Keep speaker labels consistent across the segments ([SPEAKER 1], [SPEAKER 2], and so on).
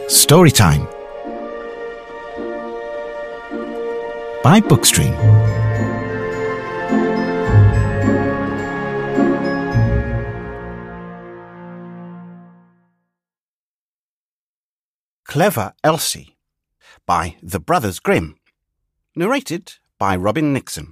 [SPEAKER 1] Storytime by Bookstream. Clever Elsie by the Brothers Grimm. Narrated by Robin Nixon.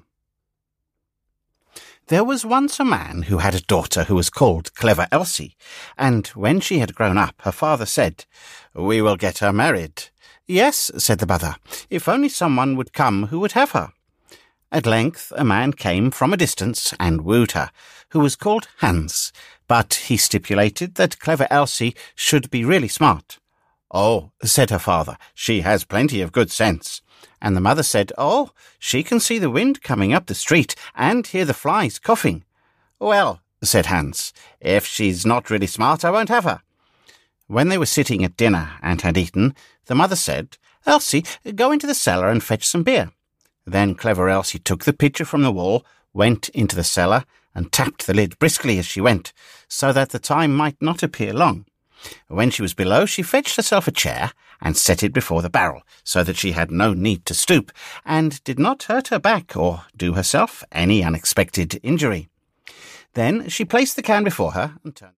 [SPEAKER 1] There was once a man who had a daughter who was called Clever Elsie, and when she had grown up, her father said, "We will get her married." "Yes," said the mother, "if only someone would come who would have her." At length a man came from a distance and wooed her, who was called Hans, but he stipulated that Clever Elsie should be really smart. "Oh," said her father, "she has plenty of good sense." And the mother said, "Oh, she can see the wind coming up the street and hear the flies coughing." "Well," said Hans, "if she's not really smart, I won't have her." When they were sitting at dinner and had eaten, the mother said, "Elsie, go into the cellar and fetch some beer." Then Clever Elsie took the pitcher from the wall, went into the cellar, and tapped the lid briskly as she went, so that the time might not appear long. When she was below, she fetched herself a chair and set it before the barrel, so that she had no need to stoop, and did not hurt her back or do herself any unexpected injury. Then she placed the can before her and turned